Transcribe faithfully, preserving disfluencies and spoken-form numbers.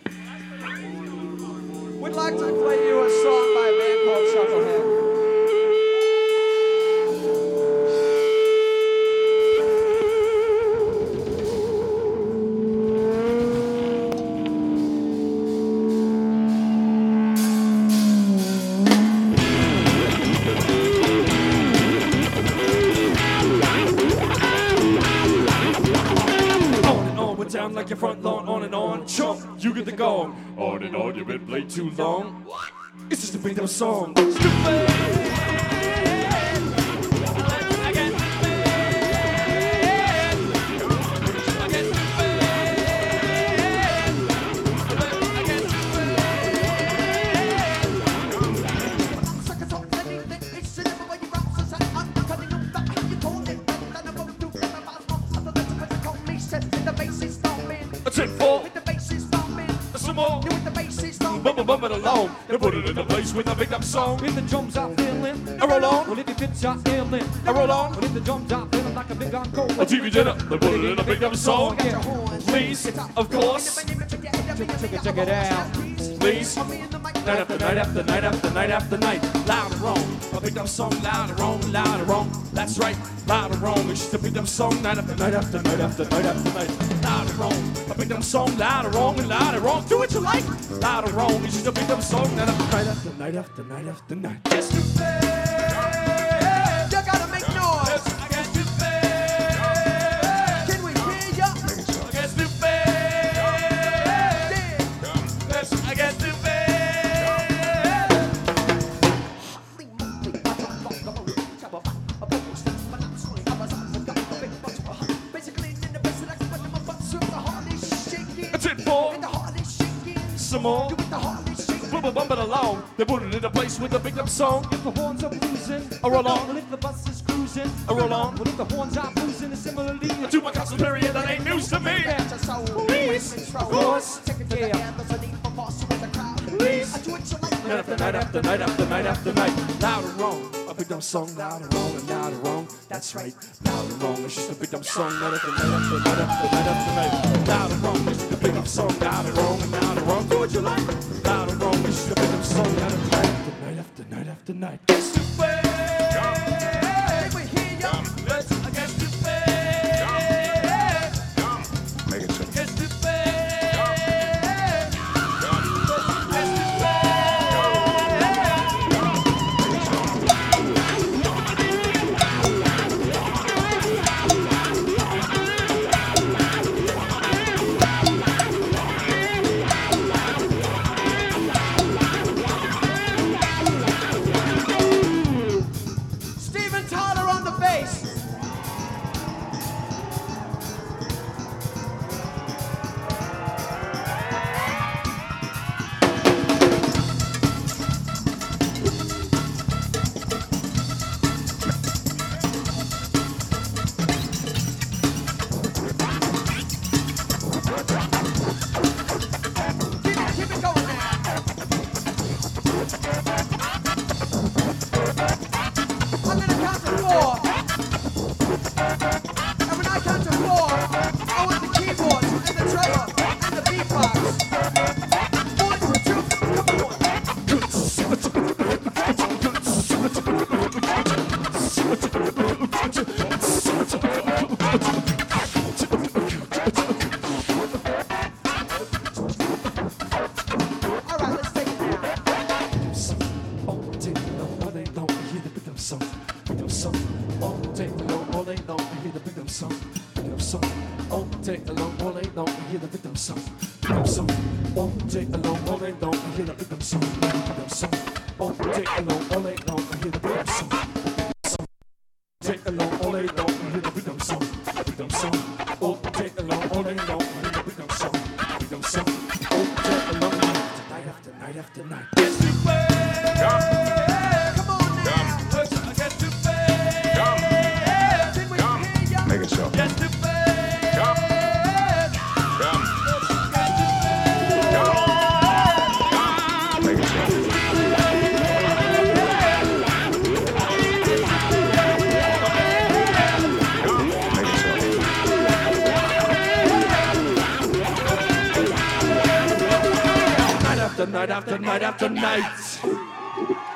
We'd like to play you a song by a band called Chucklehead. Down like your front lawn, on and on, chump, you get the gong. On and on, you've been played too long. It's just a beat up song. Stupid. Bump it along and put it in the place with a big up song. If the drums are feeling, I roll on. Well, if the fits are feeling, I roll on. Well, if the drums are feeling like a big encore, a T V dinner, they put it in a big up song. Please, of course. Check it, check it out. Please. Night after night after night after night after night. Loud and wrong. A big up song, loud and wrong, loud and wrong. That's right, loud and wrong. It's just a big up song. Night after night after night after night after night. Loud and wrong. A big up song, loud and wrong and loud and wrong. Do what you like. Loud and wrong. It's just a big up song. Night after night after night after night after night. Yes, you You gotta make noise. I guess you fail. Can we hear ya? I guess you fail. Yes, I guess you fail. Some more, bumble bump it along. They put it in a place with a big up song. If the horns are bruising, I roll on. Well, if the bus is cruising, I roll on. Well, if the horns are bruising, similarly To my constant period, that ain't news to me. Please, of course. Yeah. Please. Night after night after night after night after night. Loud and wrong. A big dumb song, loud and wrong and loud and wrong. That's right, loud and wrong. It's just a big dumb song. Night after night after night after night after night. Loud and wrong. It's just a big dumb song. Loud and wrong and loud and wrong. Do what you like. Loud and wrong. It's just a big dumb song. Night after night after night after night after night. It's the way. I guess the way. Make it simple. Guess the way. Steven Tyler on the bass. Keep it, keep it going now. I'm gonna count to four. And when I count to four, I want the keyboards and the treble and the beatbox. One, two, come on. All right, let's take it now. All day long, all day long, I hear the big dumb song. Big dumb song. All day long, all day long, I hear the big dumb song. Big dumb song. All day long, all day long, I hear the big dumb song. Big dumb song. All day long, all day long, I hear the big dumb song. Big dumb song. All day long, all day long, I hear the big dumb song. Take along all day long, I hear the big dumb song. Big dumb song. All day long, all day long, I hear the big dumb song. Big dumb song. All day long, night after night after night. Yes, you will. Come on now. I guess you will. Can we hear ya? Make it so. Yes, you will. Make it so. Make it so. after night after night after night.